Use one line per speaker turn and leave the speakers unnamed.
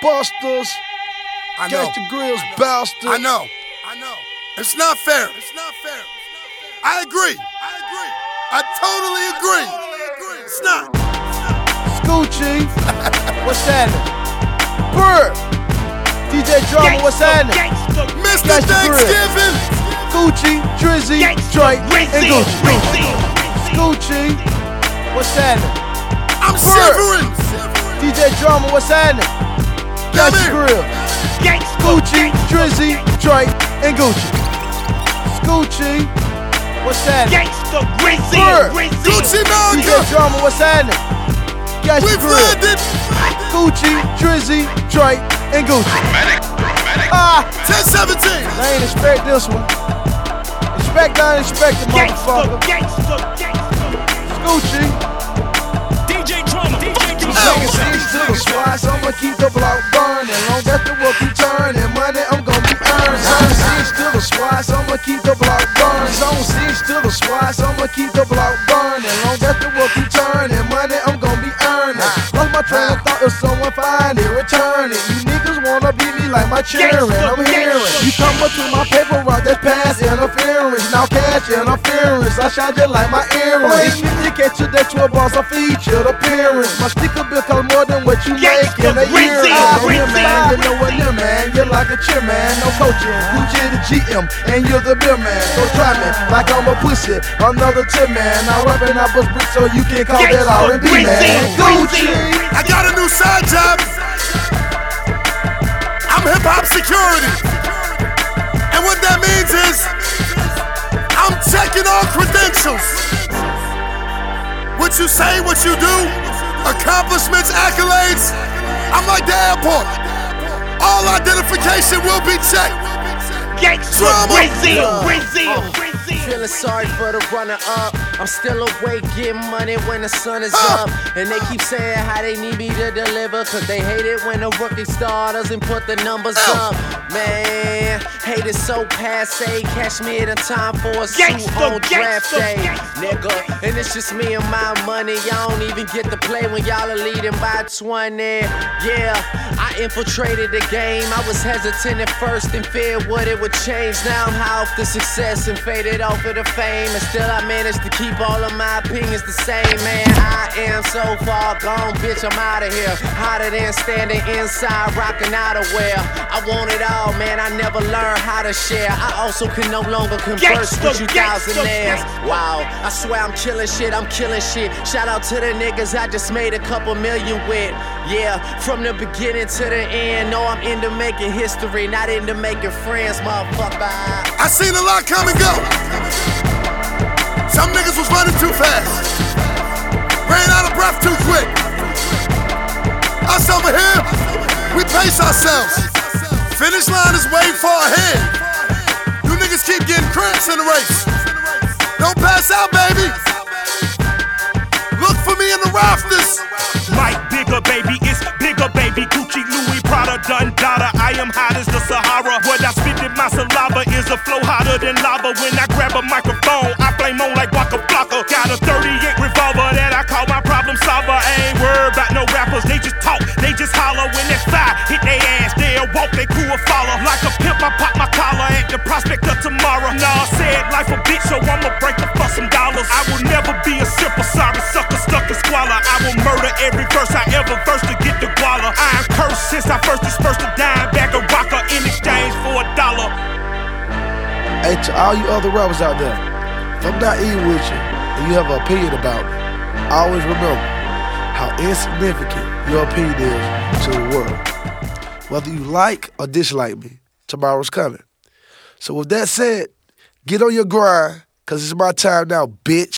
busters.
I know.
Catch the grills, bastards.
I know. It's not fair. I agree. I totally agree. It's not.
Scoochie, what's happening? Bird, DJ Drama, what's happening?
Mr.
Catch the grill.
Thanksgiving.
Gucci, Drizzy, Drake, and Gucci. Scoochie, what's happening?
I'm shivering.
DJ Drama, what's happening? Catch the grill. Gucci, Drizzy, Drake, and Gucci. Scoochie, what's happening? Bird,
Gucci
DJ
Manga.
Drama, what's happening? Catch the
We've
grill.
landed.
Gucci, Drizzy, Drake, and Gucci.
10-17.
I ain't expect this one. Expect the unexpected, motherfucker. Scoochie.
DJ Drama,
Niggas east to the squad, so I'ma keep the block burning. Long as the world keep turning, money I'm gon' be earning. Zone 6 to the squad, so I'ma keep the block burning. Zone 6 to the squad, so I'ma keep the block burning. Long as the world keep turning, money I'm gon' be earning. Lost my train of thought, if someone find it, return it. You niggas wanna beat me like my children, I'm hearing. You come up to my paper route, that's past interference. Now cash interference, I shine just like my earrings. You catch you that 12 bars, I featured appearance. My sticker bill cost more than what you make in a year. I'm here, man, you know what here, man. You're like a cheer, man, no coaching. Gucci the GM, and you're the bill, man. So try me, like I'm a pussy, another tip, man. I rap and I bust bricks, so you can call that R&B, man. Gucci.
I got a new side job. I'm hip-hop security. And what that means is I'm checking all credentials. What you say, what you do, accomplishments, accolades. I'm like the airport. All identification will be checked. Drama.
Feeling sorry for the runner-up. I'm still awake getting money when the sun is up. And they keep saying how they need me to deliver, cause they hate it when a rookie star doesn't put the numbers up. Man, hate is so passe. Catch me at a time for a suit on draft day, nigga. And it's just me and my money. Y'all don't even get to play when y'all are leading by 20. Yeah, I infiltrated the game. I was hesitant at first and feared what it would change. Now I'm high off the success and faded off of the fame. And still I managed to keep all of my opinions the same, man. I am so far gone, bitch, I'm out of here. Hotter than standing inside, rocking outerwear. I want it all, man, I never learned how to share. I also can no longer converse with you thousandaires. Wow, I swear I'm killing shit, I'm killing shit. Shout out to the niggas I just made a couple million with. Yeah, from the beginning to the end. No, I'm into making history, not into making friends, motherfucker.
I seen a lot come and go. Some niggas was running too fast, ran out of breath too quick. Us over here, we pace ourselves. Finish line is way far ahead. You niggas keep getting cramps in the race. Don't pass out, baby. Look for me in the rafters.
Mike bigger, baby, it's bigger, baby. Gucci, Louis, Prada, Dundada. I am hot as the Sahara. What I spit in my saliva is a flow hotter than lava. When I grab a microphone, I flame on like Waka Flocka. Got a 38 revolver that I call my problem solver. I ain't worried about no rappers, they just talk, they just holler. When that fire hit they ass, they'll walk, they crew will follow. Like a pimp, I pop my collar at the prospect of tomorrow. Nah, said life a bitch, so I'ma break it for some dollars. I will never be a simple sorry sucker stuck in squalor. I will murder every verse I ever verse to get the guala. I am cursed since I first dispersed a dime bag of rocker in exchange for $1.
Hey, to all you other rappers out there, if I'm not eating with you and you have an opinion about me, always remember how insignificant your opinion is to the world. Whether you like or dislike me, tomorrow's coming. So with that said, get on your grind, cause it's my time now, bitch.